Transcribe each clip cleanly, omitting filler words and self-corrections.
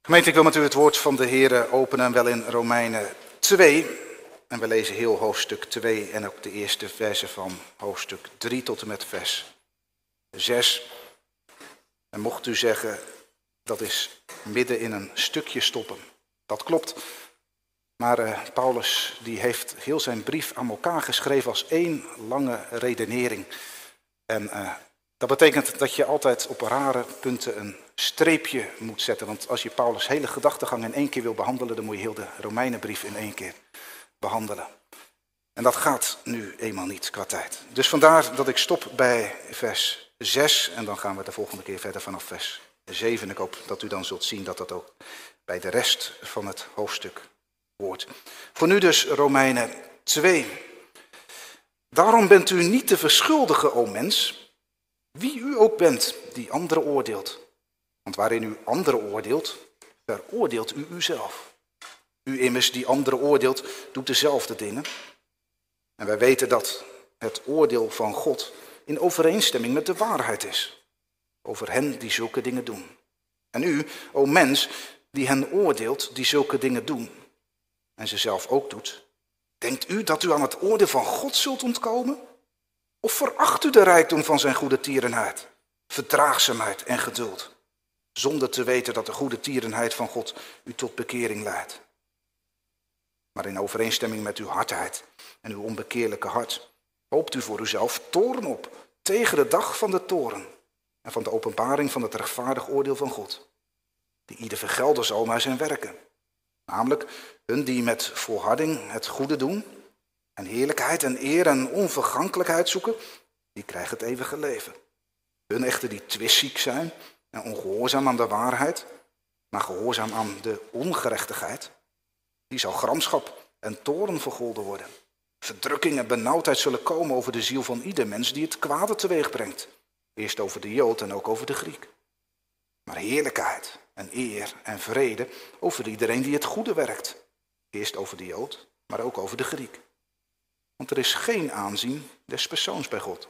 Gemeente, ik wil met u het woord van de Heer openen, wel in Romeinen 2. En we lezen heel hoofdstuk 2 en ook de eerste versen van hoofdstuk 3 tot en met vers 6. En mocht u zeggen, dat is midden in een stukje stoppen. Dat klopt. Maar Paulus die heeft heel zijn brief aan elkaar geschreven als één lange redenering. En dat betekent dat je altijd op rare punten een streepje moet zetten. Want als je Paulus' hele gedachtegang in één keer wil behandelen, dan moet je heel de Romeinenbrief in één keer behandelen. En dat gaat nu eenmaal niet qua tijd. Dus vandaar dat ik stop bij vers 6 en dan gaan we de volgende keer verder vanaf vers 7. Ik hoop dat u dan zult zien dat dat ook bij de rest van het hoofdstuk hoort. Voor nu dus Romeinen 2. Daarom bent u niet te verschuldigen, o mens, wie u ook bent die anderen oordeelt. Want waarin u anderen oordeelt, veroordeelt u uzelf. U immers die anderen oordeelt, doet dezelfde dingen. En wij weten dat het oordeel van God in overeenstemming met de waarheid is. Over hen die zulke dingen doen. En u, o mens, die hen oordeelt, die zulke dingen doen. En ze zelf ook doet. Denkt u dat u aan het oordeel van God zult ontkomen? Of veracht u de rijkdom van zijn goede tierenheid, verdraagzaamheid en geduld, zonder te weten dat de goede tierenheid van God u tot bekering leidt? Maar in overeenstemming met uw hardheid en uw onbekeerlijke hart, hoopt u voor uzelf toorn op tegen de dag van de toorn en van de openbaring van het rechtvaardig oordeel van God, die ieder vergelden zal naar zijn werken. Namelijk hun die met volharding het goede doen en heerlijkheid en eer en onvergankelijkheid zoeken, die krijgen het eeuwige leven. Hun echter die twistziek zijn en ongehoorzaam aan de waarheid, maar gehoorzaam aan de ongerechtigheid, die zal gramschap en toorn vergolden worden. Verdrukking en benauwdheid zullen komen over de ziel van ieder mens die het kwade teweeg brengt. Eerst over de Jood en ook over de Griek. Maar heerlijkheid en eer en vrede over iedereen die het goede werkt. Eerst over de Jood, maar ook over de Griek. Want er is geen aanzien des persoons bij God.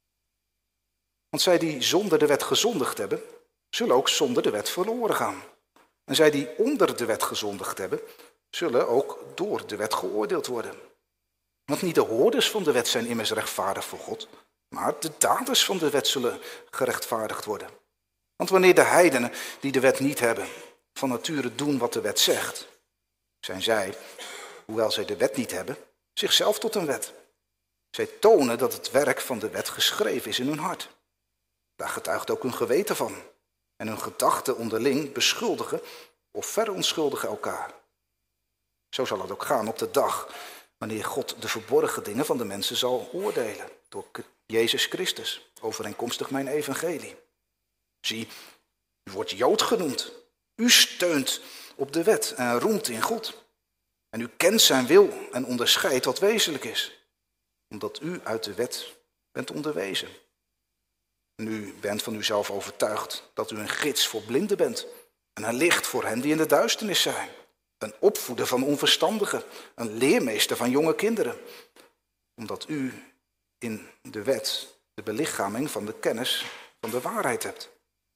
Want zij die zonder de wet gezondigd hebben, zullen ook zonder de wet verloren gaan. En zij die onder de wet gezondigd hebben, zullen ook door de wet geoordeeld worden. Want niet de hoorders van de wet zijn immers rechtvaardig voor God, maar de daders van de wet zullen gerechtvaardigd worden. Want wanneer de heidenen die de wet niet hebben, van nature doen wat de wet zegt, zijn zij, hoewel zij de wet niet hebben, zichzelf tot een wet. Zij tonen dat het werk van de wet geschreven is in hun hart. Daar getuigt ook hun geweten van. En hun gedachten onderling beschuldigen of verontschuldigen elkaar. Zo zal het ook gaan op de dag wanneer God de verborgen dingen van de mensen zal oordelen. Door Jezus Christus, overeenkomstig mijn evangelie. Zie, u wordt Jood genoemd. U steunt op de wet en roemt in God. En u kent zijn wil en onderscheidt wat wezenlijk is. Omdat u uit de wet bent onderwezen. En u bent van uzelf overtuigd dat u een gids voor blinden bent. En een licht voor hen die in de duisternis zijn. Een opvoeder van onverstandigen. Een leermeester van jonge kinderen. Omdat u in de wet de belichaming van de kennis van de waarheid hebt.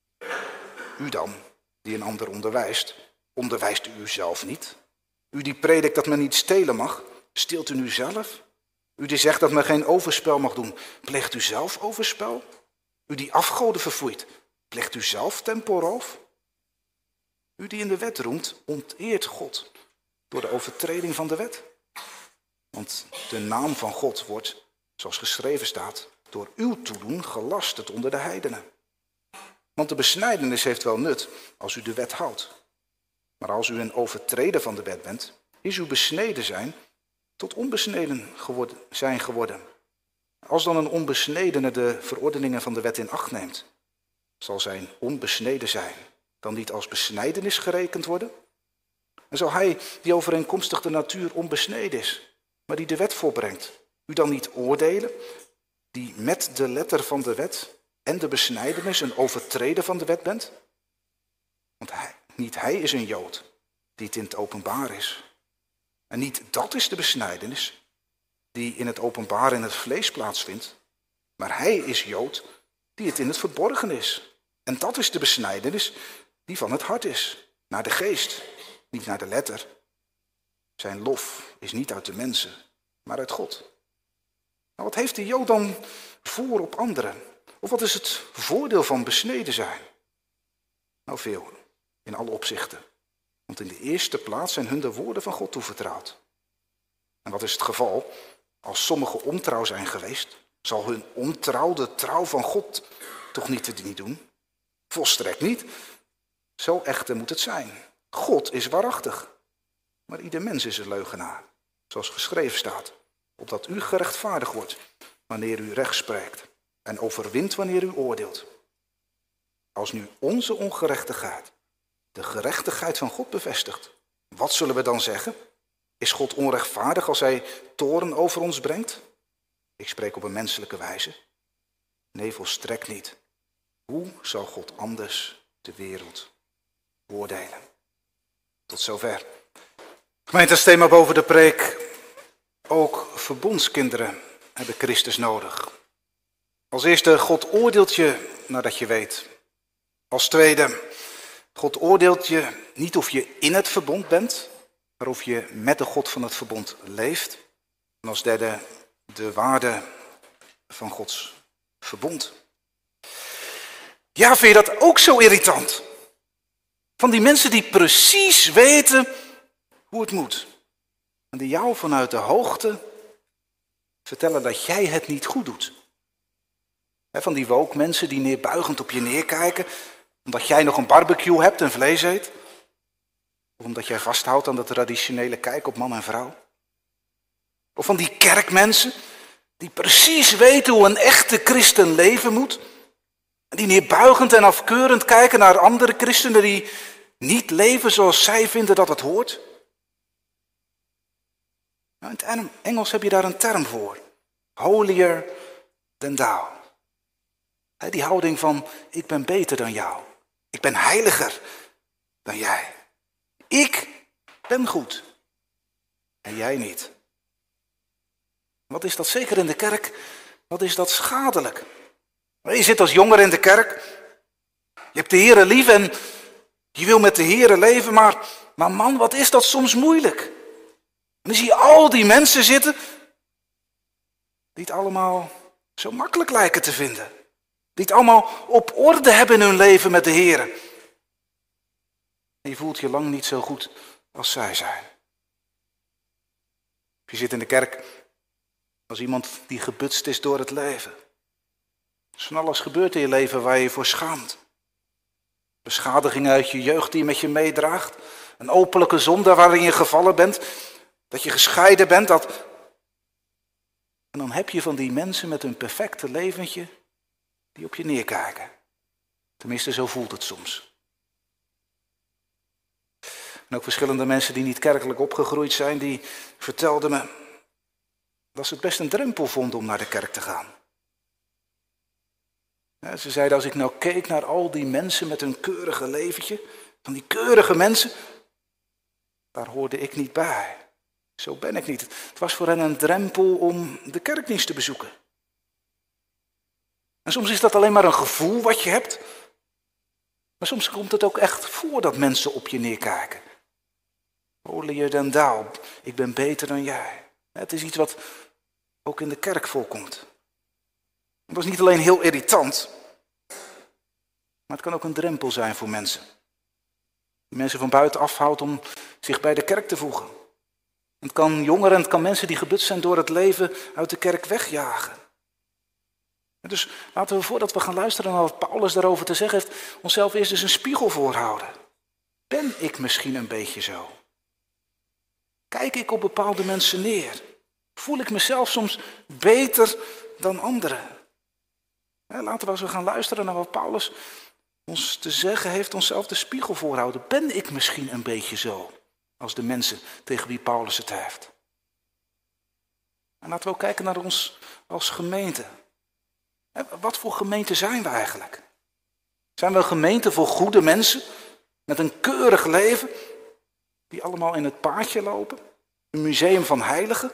U dan, die een ander onderwijst, onderwijst u uzelf niet? U die predikt dat men niet stelen mag, steelt u nu zelf? U die zegt dat men geen overspel mag doen, pleegt u zelf overspel? U die afgoden verfoeit, pleegt u zelf temporoof? U die in de wet roemt, onteert God door de overtreding van de wet. Want de naam van God wordt, zoals geschreven staat, door uw toedoen gelasterd onder de heidenen. Want de besnijdenis heeft wel nut als u de wet houdt. Maar als u een overtreder van de wet bent, is uw besneden zijn tot onbesneden zijn geworden. Als dan een onbesnedene de verordeningen van de wet in acht neemt, zal zijn onbesneden zijn dan niet als besnijdenis gerekend worden? En zal hij die overeenkomstig de natuur onbesneden is, maar die de wet volbrengt, u dan niet oordelen, die met de letter van de wet en de besnijdenis een overtreder van de wet bent? Want niet hij is een Jood die het in het openbaar is. En niet dat is de besnijdenis die in het openbaar in het vlees plaatsvindt. Maar hij is Jood die het in het verborgen is. En dat is de besnijdenis die van het hart is. naar de geest, niet naar de letter. Zijn lof is niet uit de mensen, maar uit God. Nou, wat heeft de Jood dan voor op anderen? Of wat is het voordeel van besneden zijn? Nou, veel, in alle opzichten. Want in de eerste plaats zijn hun de woorden van God toevertrouwd. En wat is het geval? Als sommigen ontrouw zijn geweest, zal hun ontrouw de trouw van God toch niet doen? Volstrekt niet. Zo echter moet het zijn. God is waarachtig. Maar ieder mens is een leugenaar. Zoals geschreven staat. Opdat u gerechtvaardigd wordt wanneer u recht spreekt. En overwint wanneer u oordeelt. Als nu onze ongerechtigheid de gerechtigheid van God bevestigt. Wat zullen we dan zeggen? Is God onrechtvaardig als hij toorn over ons brengt? Ik spreek op een menselijke wijze. Nee, volstrekt niet. Hoe zal God anders de wereld oordelen? Tot zover. Gemeente, als thema boven de preek. Ook verbondskinderen hebben Christus nodig. Als eerste, God oordeelt je nadat je weet. Als tweede, God oordeelt je niet of je in het verbond bent, maar of je met de God van het verbond leeft. En als derde, de waarde van Gods verbond. Ja, vind je dat ook zo irritant? Van die mensen die precies weten hoe het moet. En die jou vanuit de hoogte vertellen dat jij het niet goed doet. Van die woke mensen die neerbuigend op je neerkijken, omdat jij nog een barbecue hebt en vlees eet. Of omdat jij vasthoudt aan de traditionele kijk op man en vrouw. Of van die kerkmensen die precies weten hoe een echte christen leven moet. En die neerbuigend en afkeurend kijken naar andere christenen die niet leven zoals zij vinden dat het hoort. Nou, in het Engels heb je daar een term voor. Holier than thou. Die houding van, ik ben beter dan jou. Ik ben heiliger dan jij. Ik ben goed. En jij niet. Wat is dat zeker in de kerk? Wat is dat schadelijk? Je zit als jonger in de kerk. Je hebt de Heere lief en je wil met de Heere leven. Maar man, wat is dat soms moeilijk. En dan zie je al die mensen zitten die het allemaal zo makkelijk lijken te vinden. Die het allemaal op orde hebben in hun leven met de Heer. En je voelt je lang niet zo goed als zij zijn. Je zit in de kerk als iemand die gebutst is door het leven. Er is van alles gebeurd in je leven waar je je voor schaamt. Beschadigingen uit je jeugd die je met je meedraagt. Een openlijke zonde waarin je gevallen bent. Dat je gescheiden bent. En dan heb je van die mensen met hun perfecte leventje die op je neerkijken. Tenminste, zo voelt het soms. En ook verschillende mensen die niet kerkelijk opgegroeid zijn, die vertelden me dat ze het best een drempel vonden om naar de kerk te gaan. Ja, ze zeiden, als ik nou keek naar al die mensen met hun keurige leventje, van die keurige mensen, daar hoorde ik niet bij. Zo ben ik niet. Het was voor hen een drempel om de kerkdienst te bezoeken. En soms is dat alleen maar een gevoel wat je hebt. Maar soms komt het ook echt voor dat mensen op je neerkijken. Holier than thou, ik ben beter dan jij. Het is iets wat ook in de kerk voorkomt. Het was niet alleen heel irritant, maar het kan ook een drempel zijn voor mensen. Die mensen van buiten afhoudt om zich bij de kerk te voegen. Het kan jongeren en het kan mensen die gebutst zijn door het leven uit de kerk wegjagen. Dus laten we voordat we gaan luisteren naar wat Paulus daarover te zeggen heeft, onszelf eerst eens een spiegel voorhouden. Ben ik misschien een beetje zo? Kijk ik op bepaalde mensen neer? Voel ik mezelf soms beter dan anderen? Laten we als we gaan luisteren naar wat Paulus ons te zeggen heeft, onszelf de spiegel voorhouden. Ben ik misschien een beetje zo als de mensen tegen wie Paulus het heeft? En laten we ook kijken naar ons als gemeente. Wat voor gemeente zijn we eigenlijk? Zijn we een gemeente voor goede mensen met een keurig leven die allemaal in het paadje lopen? Een museum van heiligen?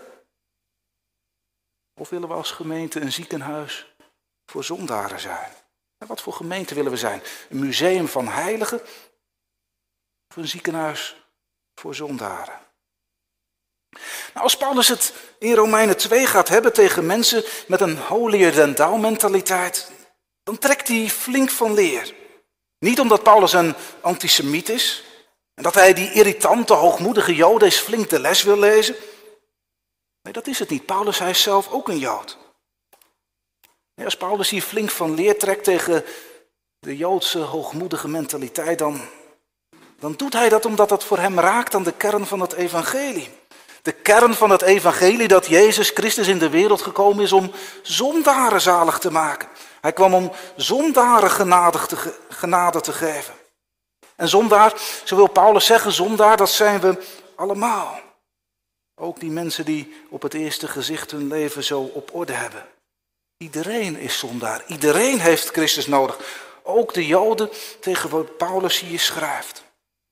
Of willen we als gemeente een ziekenhuis voor zondaren zijn? Wat voor gemeente willen we zijn? Een museum van heiligen? Of een ziekenhuis voor zondaren. Nou, als Paulus het in Romeinen 2 gaat hebben tegen mensen met een holier than thou mentaliteit, dan trekt hij flink van leer. Niet omdat Paulus een antisemiet is en dat hij die irritante, hoogmoedige Joden eens flink de les wil lezen. Nee, dat is het niet. Paulus, hij is zelf ook een Jood. Nee, als Paulus hier flink van leer trekt tegen de Joodse hoogmoedige mentaliteit, dan doet hij dat omdat het voor hem raakt aan de kern van het evangelie. De kern van het evangelie dat Jezus Christus in de wereld gekomen is om zondaren zalig te maken. Hij kwam om zondaren genade te geven. En zondaar, zo wil Paulus zeggen, zondaar, dat zijn we allemaal. Ook die mensen die op het eerste gezicht hun leven zo op orde hebben. Iedereen is zondaar. Iedereen heeft Christus nodig. Ook de Joden tegen wat Paulus hier schrijft.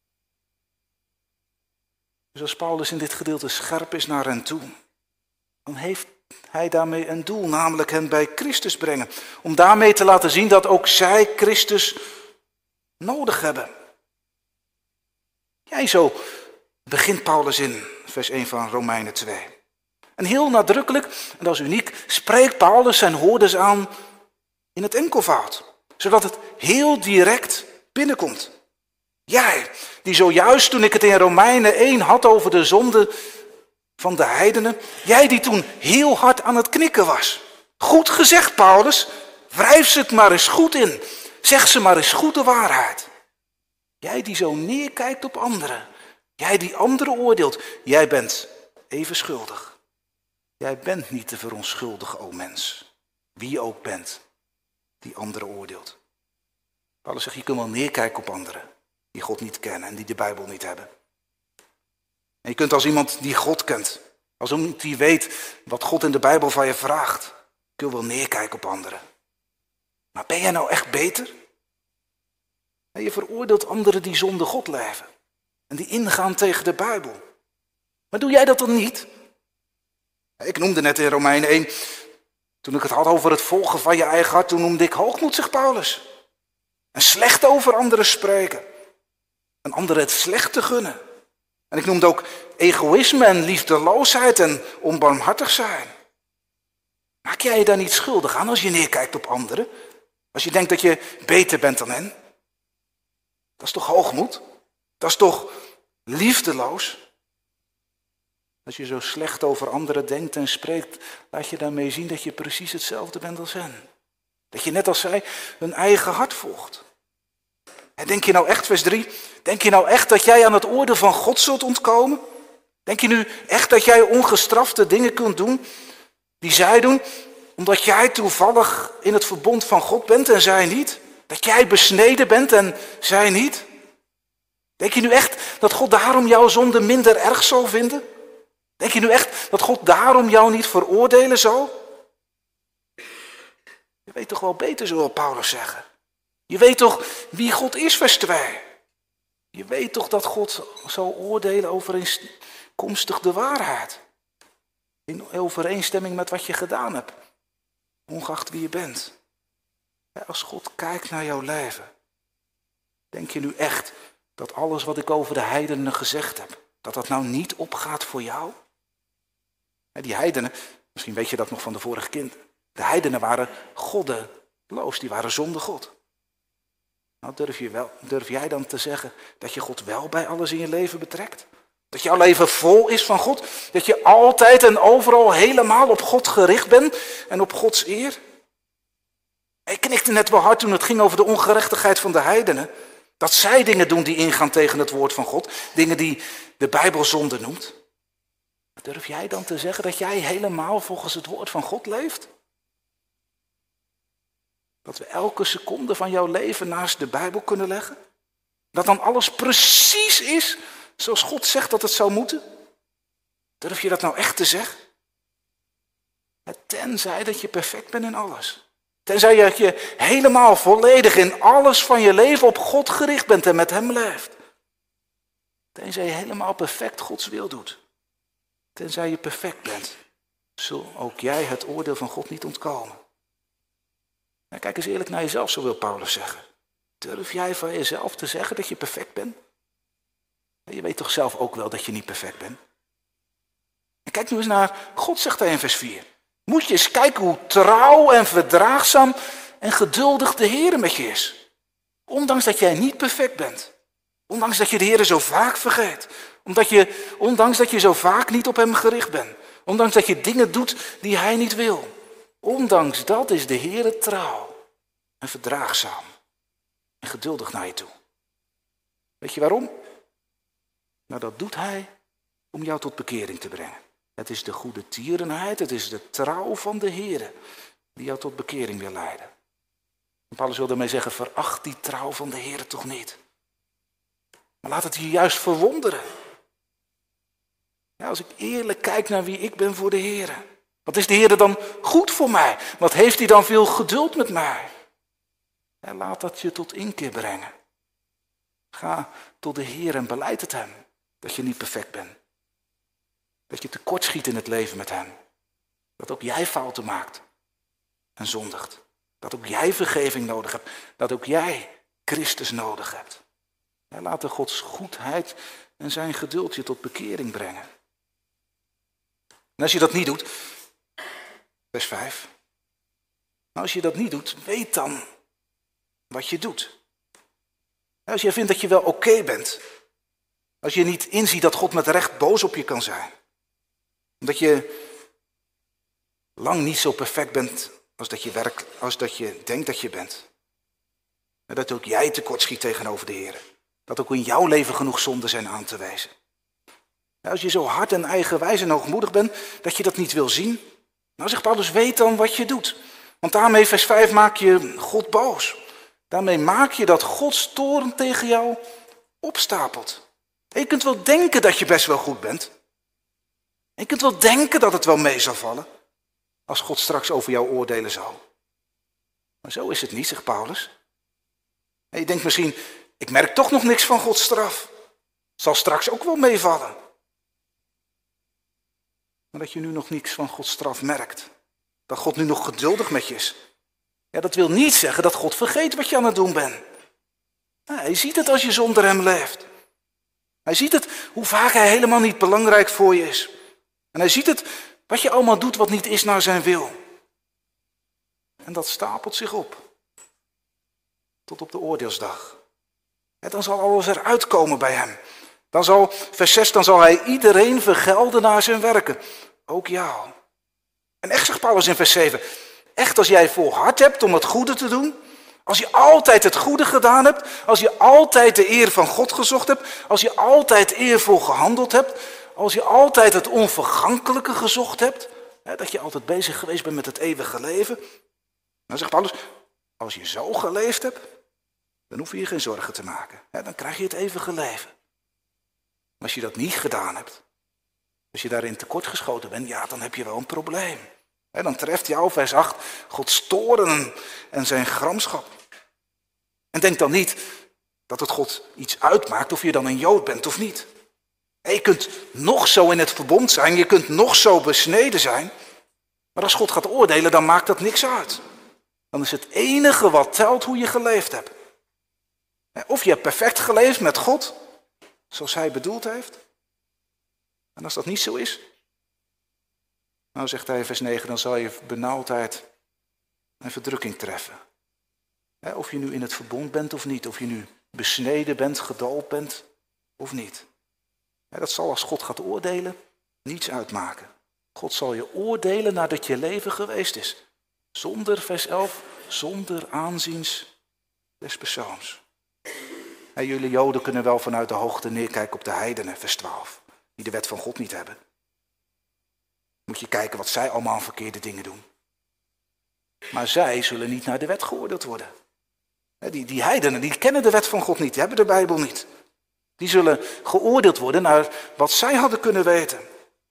Dus als Paulus in dit gedeelte scherp is naar hen toe, dan heeft hij daarmee een doel, namelijk hen bij Christus brengen. Om daarmee te laten zien dat ook zij Christus nodig hebben. Jij, zo begint Paulus in vers 1 van Romeinen 2. En heel nadrukkelijk, en dat is uniek, spreekt Paulus zijn hoorders aan in het enkelvoud. Zodat het heel direct binnenkomt. Jij, die zojuist toen ik het in Romeinen 1 had over de zonde van de heidenen. Jij die toen heel hard aan het knikken was. Goed gezegd, Paulus. Wrijf ze het maar eens goed in. Zeg ze maar eens goed de waarheid. Jij die zo neerkijkt op anderen. Jij die anderen oordeelt. Jij bent even schuldig. Jij bent niet te verontschuldigen, o mens. Wie je ook bent die anderen oordeelt. Paulus zegt, je kunt wel neerkijken op anderen die God niet kennen en die de Bijbel niet hebben. En je kunt als iemand die God kent, als iemand die weet wat God in de Bijbel van je vraagt, kun je wel neerkijken op anderen. Maar ben jij nou echt beter? En je veroordeelt anderen die zonder God leven en die ingaan tegen de Bijbel. Maar doe jij dat dan niet? Ik noemde net in Romeinen 1, toen ik het had over het volgen van je eigen hart, toen noemde ik hoogmoed, zegt Paulus. En slecht over anderen spreken. En anderen het slecht te gunnen. En ik noemde ook egoïsme en liefdeloosheid en onbarmhartig zijn. Maak jij je daar niet schuldig aan als je neerkijkt op anderen? Als je denkt dat je beter bent dan hen? Dat is toch hoogmoed? Dat is toch liefdeloos? Als je zo slecht over anderen denkt en spreekt, laat je daarmee zien dat je precies hetzelfde bent als hen. Dat je net als zij hun eigen hart volgt. En denk je nou echt, vers 3, denk je nou echt dat jij aan het oordeel van God zult ontkomen? Denk je nu echt dat jij ongestrafte dingen kunt doen die zij doen, omdat jij toevallig in het verbond van God bent en zij niet? Dat jij besneden bent en zij niet? Denk je nu echt dat God daarom jouw zonde minder erg zal vinden? Denk je nu echt dat God daarom jou niet veroordelen zal? Je weet toch wel beter, zo wil Paulus zeggen. Je weet toch wie God is, vers 2. Je weet toch dat God zal oordelen overeenkomstig de waarheid. In overeenstemming met wat je gedaan hebt. Ongeacht wie je bent. Als God kijkt naar jouw leven. Denk je nu echt dat alles wat ik over de heidenen gezegd heb, dat dat nou niet opgaat voor jou? Die heidenen, misschien weet je dat nog van de vorige kind. De heidenen waren goddeloos, die waren zonder God. Nou, durf jij dan te zeggen dat je God wel bij alles in je leven betrekt? Dat jouw leven vol is van God? Dat je altijd en overal helemaal op God gericht bent en op Gods eer? Ik knikte net wel hard toen het ging over de ongerechtigheid van de heidenen. Dat zij dingen doen die ingaan tegen het woord van God. Dingen die de Bijbel zonde noemt. Durf jij dan te zeggen dat jij helemaal volgens het woord van God leeft? Dat we elke seconde van jouw leven naast de Bijbel kunnen leggen? Dat dan alles precies is zoals God zegt dat het zou moeten? Durf je dat nou echt te zeggen? Tenzij dat je perfect bent in alles. Tenzij je helemaal volledig in alles van je leven op God gericht bent en met hem leeft. Tenzij je helemaal perfect Gods wil doet. Tenzij je perfect bent, zul ook jij het oordeel van God niet ontkomen. Nou, kijk eens eerlijk naar jezelf, zo wil Paulus zeggen. Durf jij van jezelf te zeggen dat je perfect bent? Je weet toch zelf ook wel dat je niet perfect bent? En kijk nu eens naar God, zegt hij in vers 4. Moet je eens kijken hoe trouw en verdraagzaam en geduldig de Heer met je is. Ondanks dat jij niet perfect bent. Ondanks dat je de Heer zo vaak vergeet. Ondanks dat je zo vaak niet op hem gericht bent. Ondanks dat je dingen doet die hij niet wil. Ondanks dat is de Heer trouw en verdraagzaam en geduldig naar je toe. Weet je waarom? Nou, dat doet hij om jou tot bekering te brengen. Het is de goede tierenheid, het is de trouw van de Heer die jou tot bekering wil leiden. En Paulus wil daarmee zeggen, veracht die trouw van de Heer toch niet. Maar laat het je juist verwonderen. Ja, als ik eerlijk kijk naar wie ik ben voor de Heer. Wat is de Heer dan goed voor mij? Wat heeft hij dan veel geduld met mij? En laat dat je tot inkeer brengen. Ga tot de Heer en belijd het hem. Dat je niet perfect bent. Dat je tekortschiet in het leven met hem. Dat ook jij fouten maakt en zondigt. Dat ook jij vergeving nodig hebt. Dat ook jij Christus nodig hebt. En laat de Gods goedheid en zijn geduld je tot bekering brengen. En als je dat niet doet, vers 5. Maar als je dat niet doet, weet dan wat je doet. Als je vindt dat je wel oké bent. Als je niet inziet dat God met recht boos op je kan zijn. Omdat je lang niet zo perfect bent als dat je denkt dat je bent. En dat ook jij tekortschiet tegenover de Heer. Dat ook in jouw leven genoeg zonden zijn aan te wijzen. Als je zo hard en eigenwijs en hoogmoedig bent dat je dat niet wil zien. Nou zegt Paulus, weet dan wat je doet. Want daarmee, vers 5, maak je God boos. Daarmee maak je dat Gods toorn tegen jou opstapelt. En je kunt wel denken dat je best wel goed bent. En je kunt wel denken dat het wel mee zal vallen. Als God straks over jou oordelen zal. Maar zo is het niet, zegt Paulus. En je denkt misschien, ik merk toch nog niks van Gods straf. Het zal straks ook wel meevallen. Maar dat je nu nog niks van Gods straf merkt. Dat God nu nog geduldig met je is. Ja, dat wil niet zeggen dat God vergeet wat je aan het doen bent. Ja, hij ziet het als je zonder hem leeft. Hij ziet het hoe vaak hij helemaal niet belangrijk voor je is. En hij ziet het wat je allemaal doet wat niet is naar zijn wil. En dat stapelt zich op. Tot op de oordeelsdag. En dan zal alles eruit komen bij hem. Dan zal, vers 6, dan zal hij iedereen vergelden naar zijn werken. Ook jou. En echt, zegt Paulus in vers 7. Echt, als jij volhard hebt om het goede te doen. Als je altijd het goede gedaan hebt. Als je altijd de eer van God gezocht hebt. Als je altijd eervol gehandeld hebt. Als je altijd het onvergankelijke gezocht hebt. Dat je altijd bezig geweest bent met het eeuwige leven. Dan zegt Paulus, als je zo geleefd hebt. Dan hoef je je geen zorgen te maken. Dan krijg je het eeuwige leven. Maar als je dat niet gedaan hebt. Als je daarin tekortgeschoten bent. Ja, dan heb je wel een probleem. Dan treft jou, vers 8, Gods toorn en zijn gramschap. En denk dan niet dat het God iets uitmaakt of je dan een Jood bent of niet. Je kunt nog zo in het verbond zijn, je kunt nog zo besneden zijn. Maar als God gaat oordelen, dan maakt dat niks uit. Dan is het enige wat telt hoe je geleefd hebt. Of je hebt perfect geleefd met God, zoals hij bedoeld heeft. En als dat niet zo is, nou zegt hij in vers 9, dan zal je benauwdheid en verdrukking treffen. Of je nu in het verbond bent of niet, of je nu besneden bent, gedoopt bent of niet. Dat zal als God gaat oordelen niets uitmaken. God zal je oordelen nadat je leven geweest is. Zonder, vers 11, zonder aanziens des persoons. Jullie Joden kunnen wel vanuit de hoogte neerkijken op de heidenen, vers 12. Die de wet van God niet hebben. Moet je kijken wat zij allemaal aan verkeerde dingen doen. Maar zij zullen niet naar de wet geoordeeld worden. Die heidenen, die kennen de wet van God niet, die hebben de Bijbel niet. Die zullen geoordeeld worden naar wat zij hadden kunnen weten.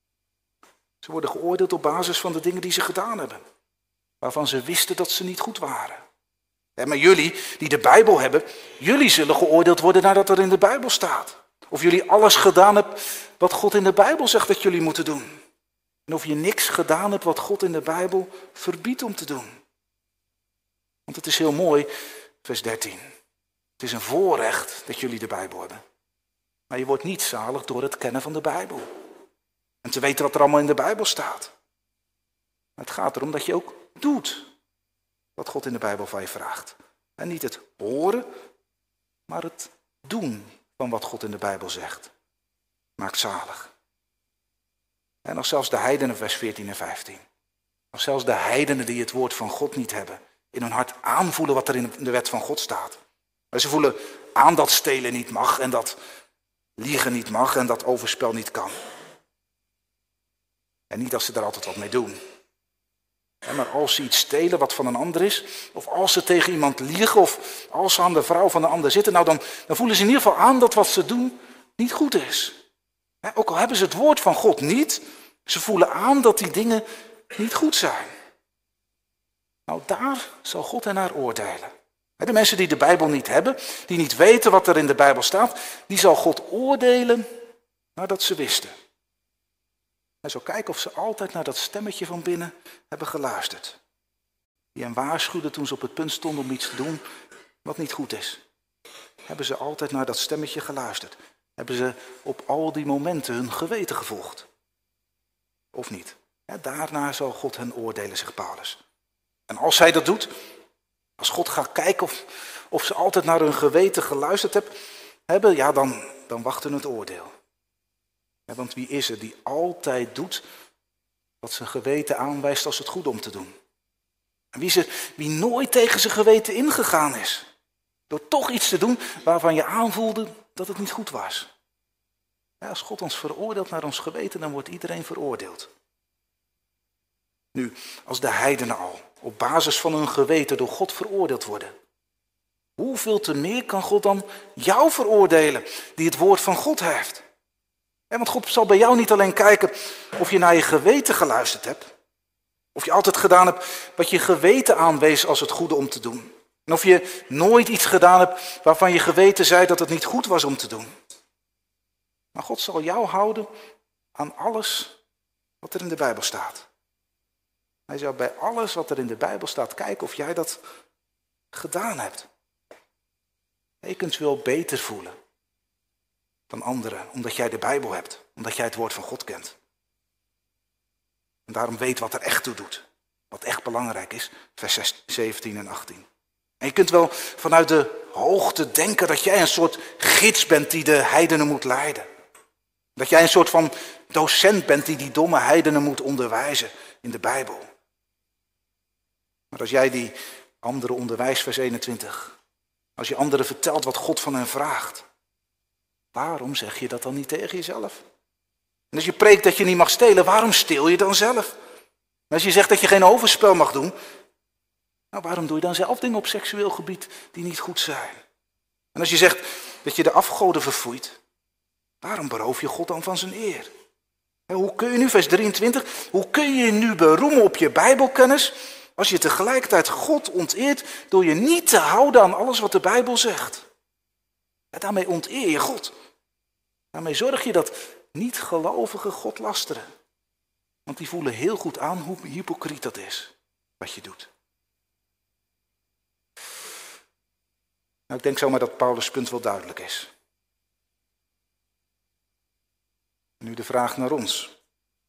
Ze worden geoordeeld op basis van de dingen die ze gedaan hebben. Waarvan ze wisten dat ze niet goed waren. Maar jullie die de Bijbel hebben, jullie zullen geoordeeld worden nadat er in de Bijbel staat. Of jullie alles gedaan hebben wat God in de Bijbel zegt dat jullie moeten doen. En of je niks gedaan hebt wat God in de Bijbel verbiedt om te doen. Want het is heel mooi, vers 13. Het is een voorrecht dat jullie de Bijbel hebben. Maar je wordt niet zalig door het kennen van de Bijbel. En te weten wat er allemaal in de Bijbel staat. Maar het gaat erom dat je ook doet wat God in de Bijbel van je vraagt. En niet het horen, maar het doen van wat God in de Bijbel zegt. Maakt zalig. En als zelfs de heidenen, vers 14 en 15. Als zelfs de heidenen die het woord van God niet hebben, in hun hart aanvoelen wat er in de wet van God staat. Maar ze voelen aan dat stelen niet mag en dat liegen niet mag en dat overspel niet kan. En niet als ze er altijd wat mee doen. Maar als ze iets stelen wat van een ander is, of als ze tegen iemand liegen, of als ze aan de vrouw van de ander zitten, nou dan voelen ze in ieder geval aan dat wat ze doen niet goed is. Ook al hebben ze het woord van God niet, ze voelen aan dat die dingen niet goed zijn. Nou, daar zal God hen naar oordelen. De mensen die de Bijbel niet hebben, die niet weten wat er in de Bijbel staat, die zal God oordelen nadat ze wisten. Hij zal kijken of ze altijd naar dat stemmetje van binnen hebben geluisterd. Die hen waarschuwde toen ze op het punt stonden om iets te doen wat niet goed is. Hebben ze altijd naar dat stemmetje geluisterd? Hebben ze op al die momenten hun geweten gevolgd? Of niet? Daarna zal God hen oordelen, zegt Paulus. En als hij dat doet, als God gaat kijken of ze altijd naar hun geweten geluisterd hebben, ja, dan wacht hun het oordeel. Ja, want wie is er die altijd doet wat zijn geweten aanwijst als het goed om te doen? En wie nooit tegen zijn geweten ingegaan is. Door toch iets te doen waarvan je aanvoelde dat het niet goed was. Ja, als God ons veroordeelt naar ons geweten, dan wordt iedereen veroordeeld. Nu, als de heidenen al op basis van hun geweten door God veroordeeld worden, hoeveel te meer kan God dan jou veroordelen die het woord van God heeft? Want God zal bij jou niet alleen kijken of je naar je geweten geluisterd hebt. Of je altijd gedaan hebt wat je geweten aanwees als het goede om te doen. En of je nooit iets gedaan hebt waarvan je geweten zei dat het niet goed was om te doen. Maar God zal jou houden aan alles wat er in de Bijbel staat. Hij zal bij alles wat er in de Bijbel staat kijken of jij dat gedaan hebt. Je kunt je wel beter voelen dan anderen, omdat jij de Bijbel hebt, omdat jij het woord van God kent. En daarom weet wat er echt toe doet, wat echt belangrijk is, vers 17 en 18. En je kunt wel vanuit de hoogte denken dat jij een soort gids bent die de heidenen moet leiden. Dat jij een soort van docent bent die domme heidenen moet onderwijzen in de Bijbel. Maar als jij die anderen onderwijst, vers 21, als je anderen vertelt wat God van hen vraagt, waarom zeg je dat dan niet tegen jezelf? En als je preekt dat je niet mag stelen, waarom steel je dan zelf? En als je zegt dat je geen overspel mag doen, nou, waarom doe je dan zelf dingen op seksueel gebied die niet goed zijn? En als je zegt dat je de afgoden verfoeit, waarom beroof je God dan van zijn eer? En hoe kun je nu, vers 23, hoe kun je nu beroemen op je Bijbelkennis als je tegelijkertijd God onteert door je niet te houden aan alles wat de Bijbel zegt? En daarmee onteer je God. Daarmee zorg je dat niet-gelovigen God lasteren. Want die voelen heel goed aan hoe hypocriet dat is, wat je doet. Nou, ik denk zomaar dat Paulus' punt wel duidelijk is. Nu de vraag naar ons.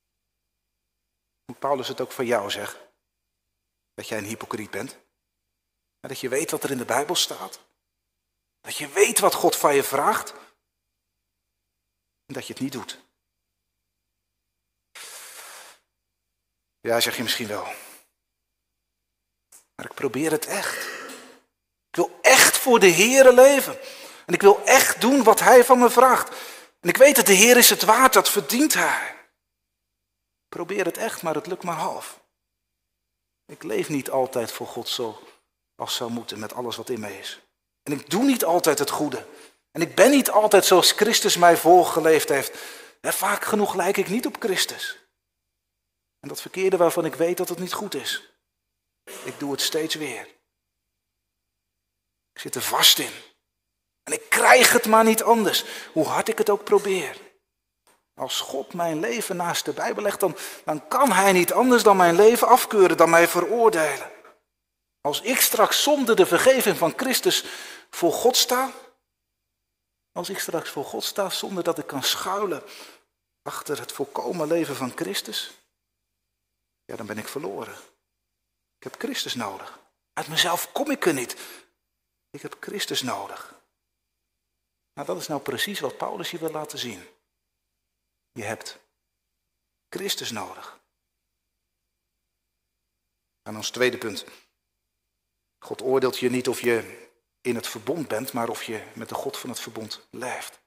Moet Paulus het ook van jou zeggen? Dat jij een hypocriet bent? En dat je weet wat er in de Bijbel staat? Dat je weet wat God van je vraagt? En dat je het niet doet? Ja, zeg je misschien wel. Maar ik probeer het echt. Ik wil echt voor de Heere leven. En ik wil echt doen wat Hij van me vraagt. En ik weet dat de Heer is het waard, dat verdient Hij. Ik probeer het echt, maar het lukt maar half. Ik leef niet altijd voor God zoals zou moeten met alles wat in mij is. En ik doe niet altijd het goede. En ik ben niet altijd zoals Christus mij voorgeleefd heeft. En vaak genoeg lijk ik niet op Christus. En dat verkeerde waarvan ik weet dat het niet goed is. Ik doe het steeds weer. Ik zit er vast in. En ik krijg het maar niet anders, hoe hard ik het ook probeer. Als God mijn leven naast de Bijbel legt, dan kan Hij niet anders dan mijn leven afkeuren, dan mij veroordelen. Als ik straks zonder de vergeving van Christus voor God sta, Als ik straks voor God sta zonder dat ik kan schuilen achter het volkomen leven van Christus, ja, dan ben ik verloren. Ik heb Christus nodig. Uit mezelf kom ik er niet. Ik heb Christus nodig. Nou, dat is nou precies wat Paulus je wil laten zien. Je hebt Christus nodig. En ons tweede punt. God oordeelt je niet of je in het verbond bent, maar of je met de God van het verbond leeft.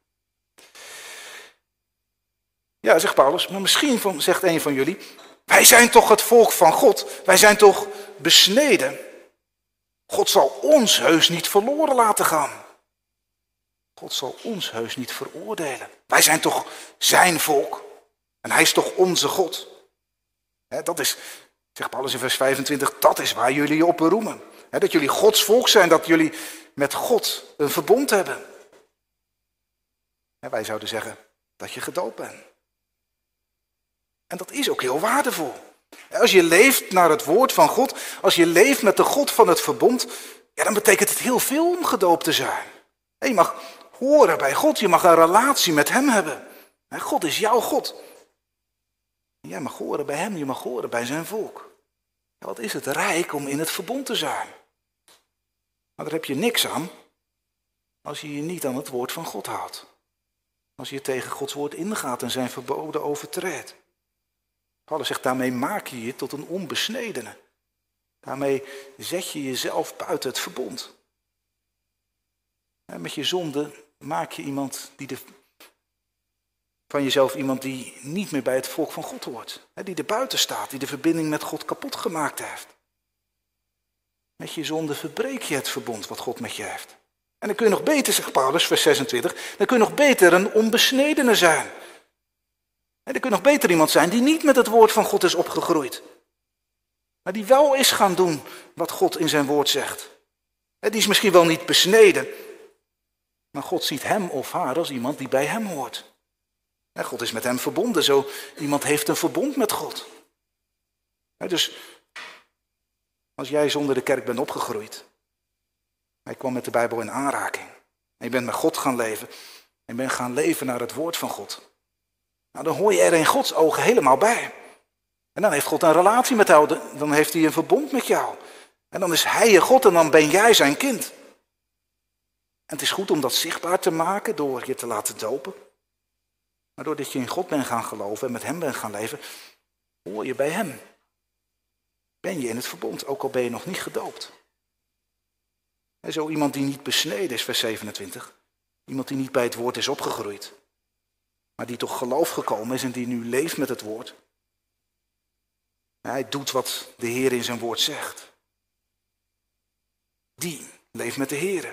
Ja, zegt Paulus, maar misschien zegt een van jullie, wij zijn toch het volk van God, wij zijn toch besneden. God zal ons heus niet verloren laten gaan. God zal ons heus niet veroordelen. Wij zijn toch zijn volk en hij is toch onze God. Dat is, zegt Paulus in vers 25, dat is waar jullie je op beroemen. Dat jullie Gods volk zijn, dat jullie met God een verbond hebben. Wij zouden zeggen dat je gedoopt bent. En dat is ook heel waardevol. Als je leeft naar het woord van God, als je leeft met de God van het verbond, ja, dan betekent het heel veel om gedoopt te zijn. Je mag horen bij God, je mag een relatie met hem hebben. God is jouw God. Jij mag horen bij hem, je mag horen bij zijn volk. Ja, wat is het rijk om in het verbond te zijn. Maar daar heb je niks aan als je je niet aan het woord van God houdt. Als je tegen Gods woord ingaat en zijn verboden overtreedt. Paulus zegt, daarmee maak je je tot een onbesnedene. Daarmee zet je jezelf buiten het verbond. En met je zonde maak je van jezelf iemand die niet meer bij het volk van God hoort. Die er buiten staat, die de verbinding met God kapot gemaakt heeft. Met je zonde verbreek je het verbond wat God met je heeft. En dan kun je nog beter, zegt Paulus, vers 26, dan kun je nog beter een onbesnedene zijn. En dan kun je nog beter iemand zijn die niet met het woord van God is opgegroeid. Maar die wel is gaan doen wat God in zijn woord zegt. Die is misschien wel niet besneden, maar God ziet hem of haar als iemand die bij hem hoort. God is met hem verbonden, zo iemand heeft een verbond met God. Dus als jij zonder de kerk bent opgegroeid, hij kwam met de Bijbel in aanraking. En je bent met God gaan leven. En je bent gaan leven naar het woord van God. Nou, dan hoor je er in Gods ogen helemaal bij. En dan heeft God een relatie met jou. Dan heeft hij een verbond met jou. En dan is hij je God en dan ben jij zijn kind. En het is goed om dat zichtbaar te maken door je te laten dopen. Maar doordat je in God bent gaan geloven en met hem bent gaan leven, hoor je bij hem. Ben je in het verbond, ook al ben je nog niet gedoopt. En zo iemand die niet besneden is, vers 27. Iemand die niet bij het woord is opgegroeid. Maar die toch geloof gekomen is en die nu leeft met het woord. Hij doet wat de Heer in zijn woord zegt. Die leeft met de Heer.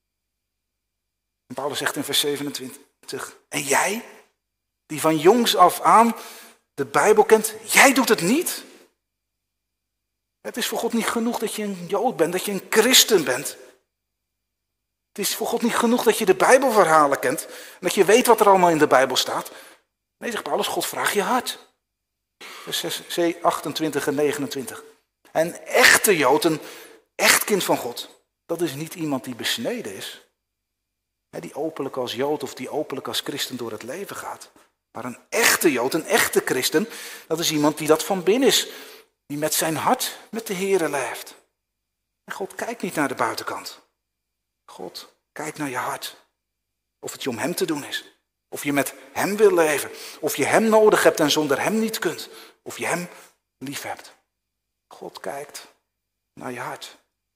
En Paulus zegt in vers 27. En jij, die van jongs af aan de Bijbel kent, jij doet het niet. Het is voor God niet genoeg dat je een Jood bent, dat je een christen bent. Het is voor God niet genoeg dat je de Bijbelverhalen kent. En dat je weet wat er allemaal in de Bijbel staat. Nee, zegt Paulus, God vraagt je hart. Vers 28 en 29. Een echte Jood, een echt kind van God. Dat is niet iemand die besneden is. Die openlijk als Jood of die openlijk als christen door het leven gaat. Maar een echte Jood, een echte christen, dat is iemand die dat van binnen is. Die met zijn hart met de Heere leeft. En God kijkt niet naar de buitenkant. God kijkt naar je hart. Of het je om hem te doen is. Of je met hem wil leven. Of je hem nodig hebt en zonder hem niet kunt. Of je hem lief hebt. God kijkt naar je hart.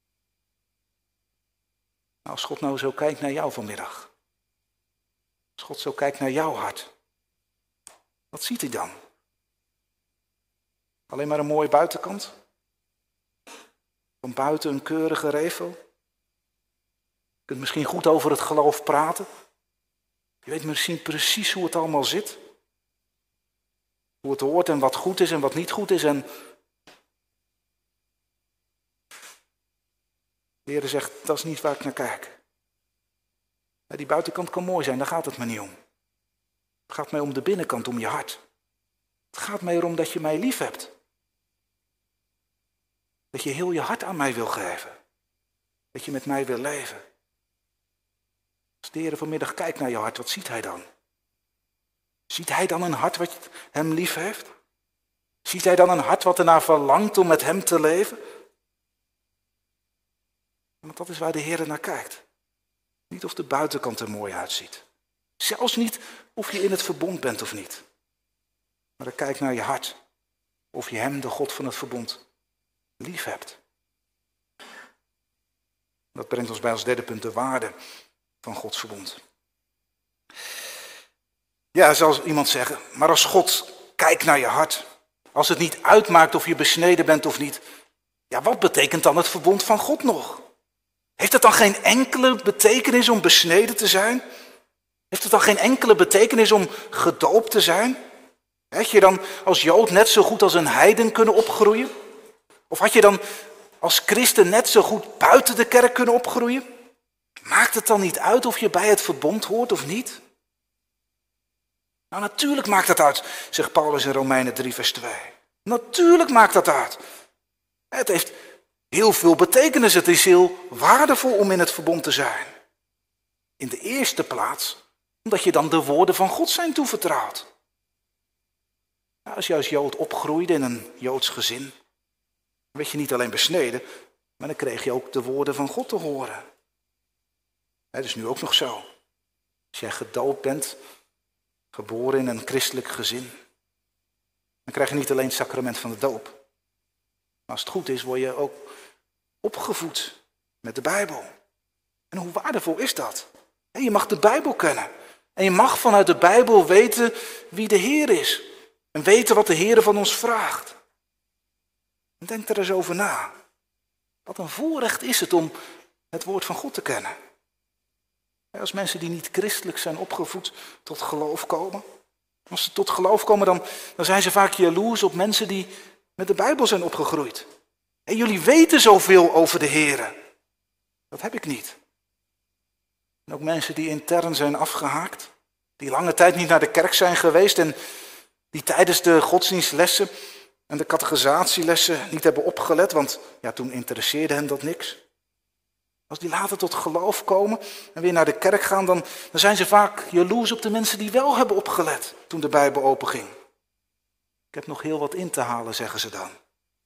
Nou, als God nou zo kijkt naar jou vanmiddag. Als God zo kijkt naar jouw hart. Wat ziet hij dan? Alleen maar een mooie buitenkant? Van buiten een keurige revel? Je kunt misschien goed over het geloof praten. Je weet misschien precies hoe het allemaal zit. Hoe het hoort en wat goed is en wat niet goed is. En de Heer zegt, dat is niet waar ik naar kijk. Die buitenkant kan mooi zijn, daar gaat het me niet om. Het gaat mij om de binnenkant, om je hart. Het gaat mij erom dat je mij lief hebt. Dat je heel je hart aan mij wil geven. Dat je met mij wil leven. Als de Heer vanmiddag kijkt naar je hart, wat ziet hij dan? Ziet hij dan een hart wat hem lief heeft? Ziet hij dan een hart wat ernaar verlangt om met hem te leven? Want dat is waar de Heer naar kijkt. Niet of de buitenkant er mooi uitziet. Zelfs niet of je in het verbond bent of niet. Maar hij kijkt naar je hart. Of je hem, de God van het verbond, lief hebt. Dat brengt ons bij als derde punt de waarde van Gods verbond. Ja, zal iemand zeggen, maar als God kijkt naar je hart, als het niet uitmaakt of je besneden bent of niet, ja, wat betekent dan het verbond van God nog? Heeft het dan geen enkele betekenis om besneden te zijn? Heeft het dan geen enkele betekenis om gedoopt te zijn? Had je dan als Jood net zo goed als een heiden kunnen opgroeien? Of had je dan als christen net zo goed buiten de kerk kunnen opgroeien? Maakt het dan niet uit of je bij het verbond hoort of niet? Nou, natuurlijk maakt dat uit, zegt Paulus in Romeinen 3 vers 2. Natuurlijk maakt dat uit. Het heeft heel veel betekenis. Het is heel waardevol om in het verbond te zijn. In de eerste plaats omdat je dan de woorden van God zijn toevertrouwd. Nou, als je als Jood opgroeide in een Joods gezin, dan werd je niet alleen besneden, maar dan kreeg je ook de woorden van God te horen. Dat is nu ook nog zo. Als jij gedoopt bent, geboren in een christelijk gezin, dan krijg je niet alleen het sacrament van de doop. Maar als het goed is, word je ook opgevoed met de Bijbel. En hoe waardevol is dat? Je mag de Bijbel kennen. En je mag vanuit de Bijbel weten wie de Heer is. En weten wat de Heer van ons vraagt. En denk er eens over na. Wat een voorrecht is het om het woord van God te kennen. Als mensen die niet christelijk zijn opgevoed tot geloof komen. Als ze tot geloof komen, dan zijn ze vaak jaloers op mensen die met de Bijbel zijn opgegroeid. En jullie weten zoveel over de Heer. Dat heb ik niet. En ook mensen die intern zijn afgehaakt. Die lange tijd niet naar de kerk zijn geweest. En die tijdens de godsdienstlessen en de catechisatie-lessen niet hebben opgelet. Want ja, toen interesseerde hen dat niks. Als die later tot geloof komen en weer naar de kerk gaan, dan zijn ze vaak jaloers op de mensen die wel hebben opgelet toen de Bijbel openging. Ik heb nog heel wat in te halen, zeggen ze dan.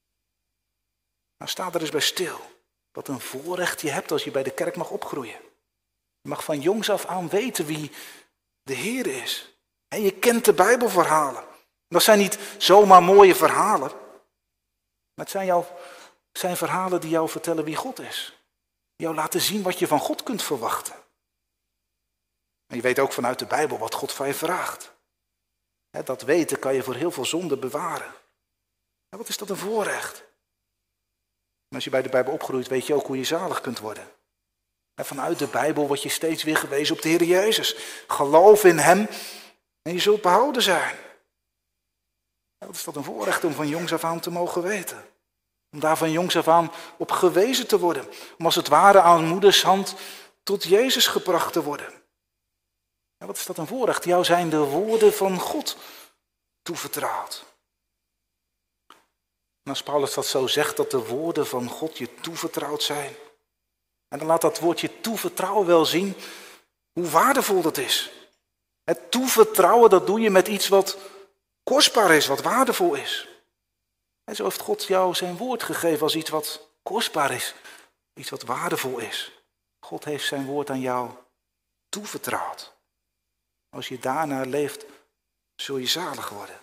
Nou, sta er eens bij stil. Wat een voorrecht je hebt als je bij de kerk mag opgroeien. Je mag van jongs af aan weten wie de Heer is. En je kent de Bijbelverhalen. Dat zijn niet zomaar mooie verhalen. Maar het zijn verhalen die jou vertellen wie God is. Die jou laten zien wat je van God kunt verwachten. En je weet ook vanuit de Bijbel wat God van je vraagt. Dat weten kan je voor heel veel zonde bewaren. En wat is dat een voorrecht? En als je bij de Bijbel opgroeit, weet je ook hoe je zalig kunt worden. En vanuit de Bijbel word je steeds weer gewezen op de Heer Jezus. Geloof in Hem en je zult behouden zijn. En wat is dat een voorrecht om van jongs af aan te mogen weten. Om daar van jongs af aan op gewezen te worden. Om als het ware aan moeders hand tot Jezus gebracht te worden. En wat is dat een voorrecht? Jou zijn de woorden van God toevertrouwd. En als Paulus dat zo zegt, dat de woorden van God je toevertrouwd zijn. En dan laat dat woordje toevertrouwen wel zien hoe waardevol dat is. Het toevertrouwen, dat doe je met iets wat kostbaar is, wat waardevol is. En zo heeft God jou zijn woord gegeven als iets wat kostbaar is. Iets wat waardevol is. God heeft zijn woord aan jou toevertrouwd. Als je daarnaar leeft, zul je zalig worden.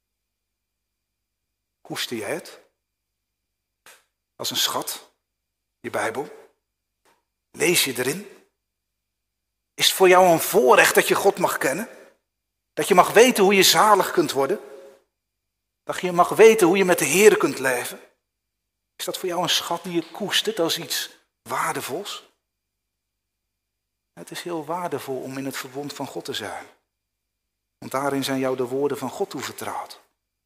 Koester jij het? Als een schat, je Bijbel? Lees je erin? Is het voor jou een voorrecht dat je God mag kennen? Dat je mag weten hoe je zalig kunt worden? Dat je mag weten hoe je met de Heer kunt leven? Is dat voor jou een schat die je koestert als iets waardevols? Het is heel waardevol om in het verbond van God te zijn. Want daarin zijn jou de woorden van God toevertrouwd.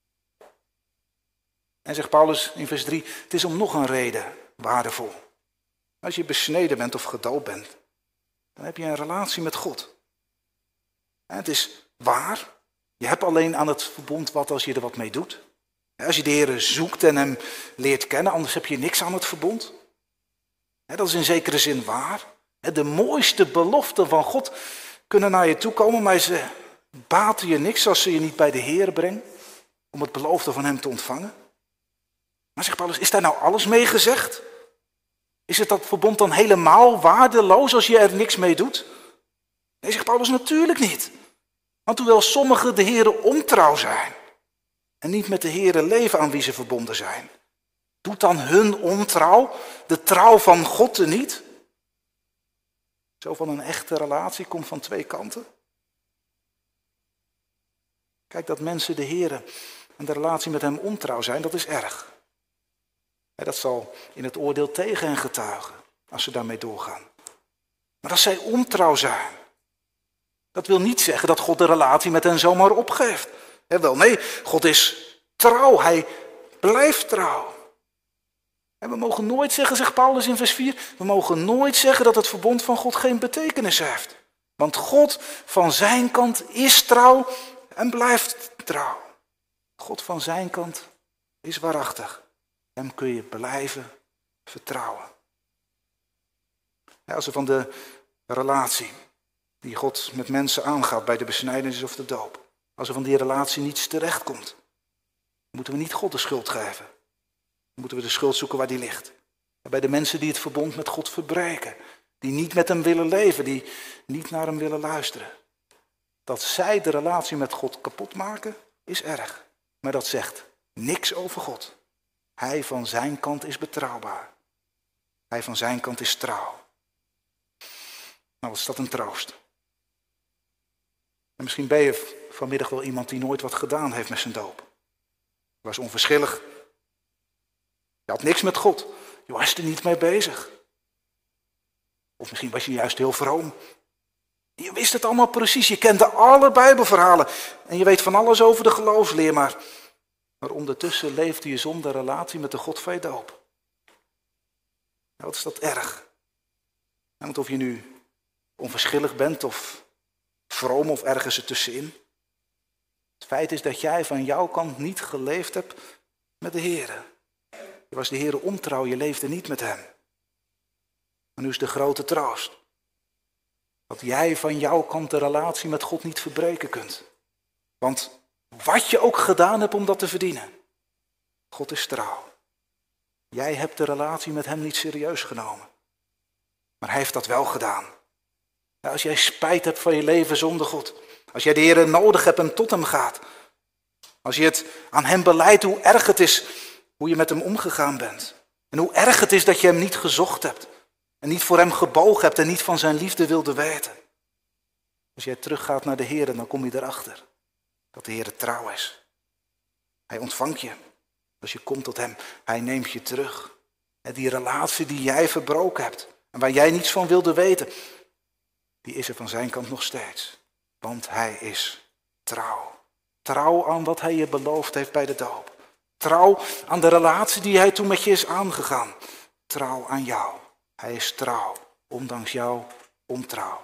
En zegt Paulus in vers 3, het is om nog een reden waardevol. Als je besneden bent of gedoopt bent, dan heb je een relatie met God. En het is waar. Je hebt alleen aan het verbond wat als je er wat mee doet. Als je de Heer zoekt en hem leert kennen, anders heb je niks aan het verbond. Dat is in zekere zin waar. De mooiste beloften van God kunnen naar je toe komen, maar ze baten je niks als ze je niet bij de Heer brengen om het beloofde van hem te ontvangen. Maar zegt Paulus, is daar nou alles mee gezegd? Is het dat verbond dan helemaal waardeloos als je er niks mee doet? Nee, zegt Paulus, natuurlijk niet. Want hoewel sommigen de Heere ontrouw zijn en niet met de Heere leven aan wie ze verbonden zijn, doet dan hun ontrouw de trouw van God teniet? Zo van een echte relatie komt van twee kanten. Kijk, dat mensen de Heere en de relatie met hem ontrouw zijn, dat is erg. Dat zal in het oordeel tegen hen getuigen, als ze daarmee doorgaan. Maar als zij ontrouw zijn, dat wil niet zeggen dat God de relatie met hen zomaar opgeeft. Wel nee, God is trouw, hij blijft trouw. En we mogen nooit zeggen, zegt Paulus in vers 4, we mogen nooit zeggen dat het verbond van God geen betekenis heeft. Want God van zijn kant is trouw en blijft trouw. God van zijn kant is waarachtig. Hem kun je blijven vertrouwen. Als we van de relatie die God met mensen aangaat bij de besnijdenis of de doop, als er van die relatie niets terechtkomt, moeten we niet God de schuld geven. Dan moeten we de schuld zoeken waar die ligt. Bij de mensen die het verbond met God verbreken, die niet met hem willen leven, die niet naar hem willen luisteren. Dat zij de relatie met God kapot maken, is erg. Maar dat zegt niks over God. Hij van zijn kant is betrouwbaar. Hij van zijn kant is trouw. Nou, wat is dat een troost. En misschien ben je vanmiddag wel iemand die nooit wat gedaan heeft met zijn doop. Je was onverschillig. Je had niks met God. Je was er niet mee bezig. Of misschien was je juist heel vroom. Je wist het allemaal precies. Je kende alle Bijbelverhalen. En je weet van alles over de geloofsleer. Maar ondertussen leefde je zonder relatie met de God van je doop. Nou, wat is dat erg. Want of je nu onverschillig bent of vroom of ergens ertussenin. Het feit is dat jij van jouw kant niet geleefd hebt met de Heer. Je was de Heer ontrouw, je leefde niet met hem. Maar nu is de grote troost. Dat jij van jouw kant de relatie met God niet verbreken kunt. Want wat je ook gedaan hebt om dat te verdienen. God is trouw. Jij hebt de relatie met hem niet serieus genomen. Maar hij heeft dat wel gedaan. Als jij spijt hebt van je leven zonder God. Als jij de Heer nodig hebt en tot hem gaat. Als je het aan hem belijdt hoe erg het is hoe je met hem omgegaan bent. En hoe erg het is dat je hem niet gezocht hebt. En niet voor hem gebogen hebt en niet van zijn liefde wilde weten. Als jij teruggaat naar de Heer, dan kom je erachter. Dat de Heer trouw is. Hij ontvangt je. Als je komt tot hem, hij neemt je terug. En die relatie die jij verbroken hebt. En waar jij niets van wilde weten. Die is er van zijn kant nog steeds. Want hij is trouw. Trouw aan wat hij je beloofd heeft bij de doop. Trouw aan de relatie die hij toen met je is aangegaan. Trouw aan jou. Hij is trouw, ondanks jouw ontrouw.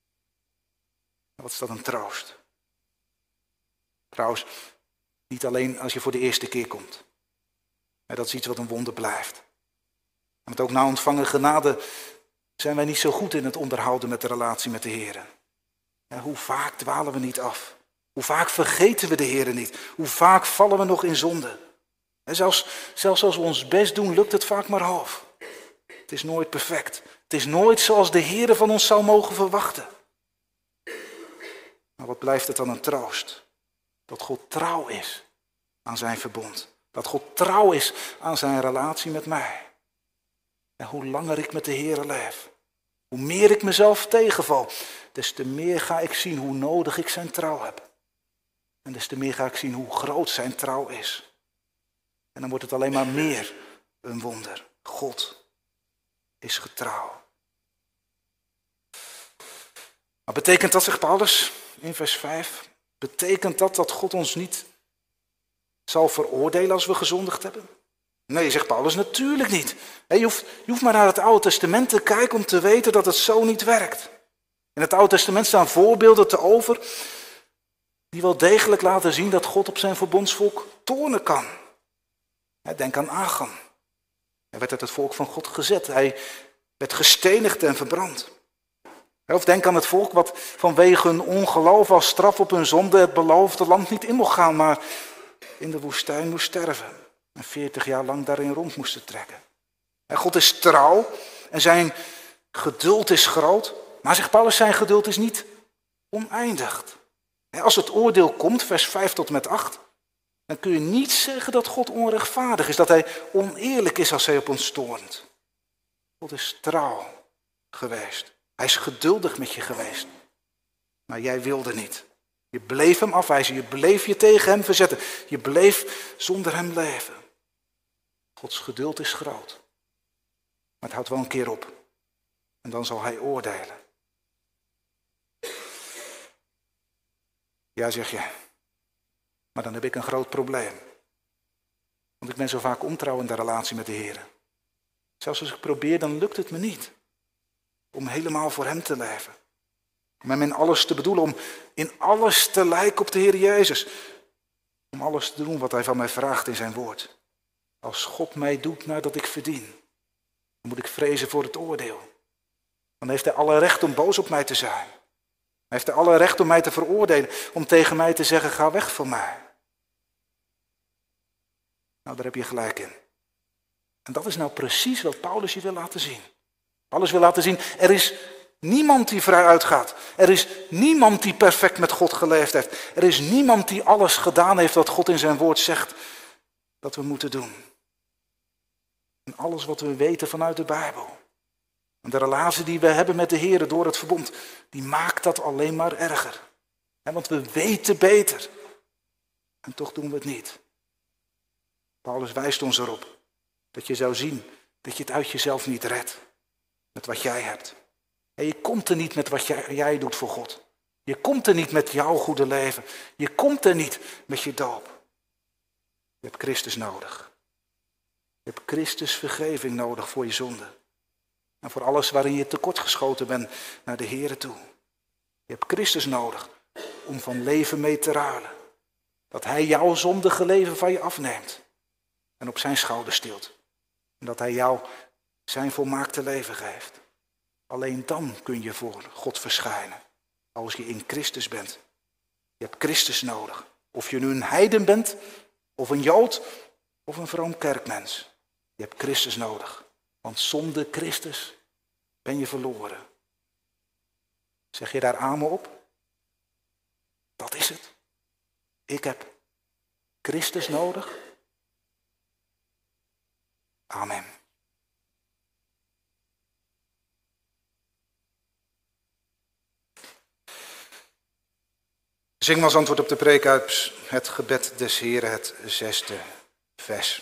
Wat is dat een troost? Trouwens, niet alleen als je voor de eerste keer komt. Maar dat is iets wat een wonder blijft. Want ook na ontvangen genade zijn wij niet zo goed in het onderhouden met de relatie met de Heer. Hoe vaak dwalen we niet af? Hoe vaak vergeten we de Heer niet? Hoe vaak vallen we nog in zonde? En zelfs als we ons best doen, lukt het vaak maar half. Het is nooit perfect. Het is nooit zoals de Heer van ons zou mogen verwachten. Maar wat blijft het dan een troost? Dat God trouw is aan zijn verbond. Dat God trouw is aan zijn relatie met mij. En hoe langer ik met de Heer leef, hoe meer ik mezelf tegenval, des te meer ga ik zien hoe nodig ik zijn trouw heb. En des te meer ga ik zien hoe groot zijn trouw is. En dan wordt het alleen maar meer een wonder. God is getrouw. Maar betekent dat, zegt Paulus in vers 5, betekent dat God ons niet zal veroordelen als we gezondigd hebben? Nee, zegt Paulus, natuurlijk niet. Je hoeft maar naar het Oude Testament te kijken om te weten dat het zo niet werkt. In het Oude Testament staan voorbeelden te over die wel degelijk laten zien dat God op zijn verbondsvolk toornen kan. Denk aan Achan. Hij werd uit het volk van God gezet. Hij werd gestenigd en verbrand. Of denk aan het volk wat vanwege hun ongeloof als straf op hun zonde het beloofde land niet in mocht gaan, maar in de woestijn moest sterven. En 40 jaar lang daarin rond moesten trekken. En God is trouw en zijn geduld is groot. Maar zegt Paulus, zijn geduld is niet oneindig. Als het oordeel komt, vers 5 tot en met 8, dan kun je niet zeggen dat God onrechtvaardig is, dat hij oneerlijk is als hij op ons toornt. God is trouw geweest. Hij is geduldig met je geweest. Maar jij wilde niet. Je bleef hem afwijzen, je bleef je tegen hem verzetten. Je bleef zonder hem leven. Gods geduld is groot. Maar het houdt wel een keer op. En dan zal hij oordelen. Ja, zeg je. Maar dan heb ik een groot probleem. Want ik ben zo vaak ontrouw in de relatie met de Heer. Zelfs als ik probeer, dan lukt het me niet. Om helemaal voor hem te leven. Om hem in alles te bedoelen. Om in alles te lijken op de Heer Jezus. Om alles te doen wat hij van mij vraagt in zijn woord. Als God mij doet nadat ik verdien, dan moet ik vrezen voor het oordeel. Dan heeft hij alle recht om boos op mij te zijn. Hij heeft alle recht om mij te veroordelen. Om tegen mij te zeggen, ga weg van mij. Nou, daar heb je gelijk in. En dat is nou precies wat Paulus je wil laten zien. Paulus wil laten zien, er is niemand die vrij uitgaat. Er is niemand die perfect met God geleefd heeft. Er is niemand die alles gedaan heeft wat God in zijn woord zegt dat we moeten doen. En alles wat we weten vanuit de Bijbel. En de relatie die we hebben met de Heer door het verbond, die maakt dat alleen maar erger. Want we weten beter. En toch doen we het niet. Paulus wijst ons erop dat je zou zien dat je het uit jezelf niet redt. Met wat jij hebt. En je komt er niet met wat jij doet voor God. Je komt er niet met jouw goede leven. Je komt er niet met je doop. Je hebt Christus nodig. Je hebt Christus vergeving nodig voor je zonde. En voor alles waarin je tekortgeschoten bent naar de Here toe. Je hebt Christus nodig om van leven mee te ruilen. Dat hij jouw zondige leven van je afneemt. En op zijn schouder stilt. En dat hij jou zijn volmaakte leven geeft. Alleen dan kun je voor God verschijnen. Als je in Christus bent. Je hebt Christus nodig. Of je nu een heiden bent, of een Jood, of een vroom kerkmens. Je hebt Christus nodig. Want zonder Christus ben je verloren. Zeg je daar amen op? Dat is het. Ik heb Christus nodig. Amen. Zing als antwoord op de preek uit het gebed des Heren, het 6e vers.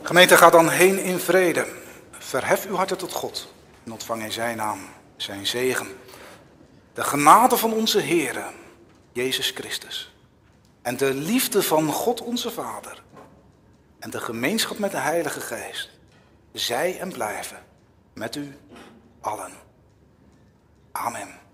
Gemeente, ga dan heen in vrede. Verhef uw harten tot God en ontvang in zijn naam zijn zegen. De genade van onze Heere, Jezus Christus, en de liefde van God onze Vader en de gemeenschap met de Heilige Geest, zij en blijven met u allen. Amen.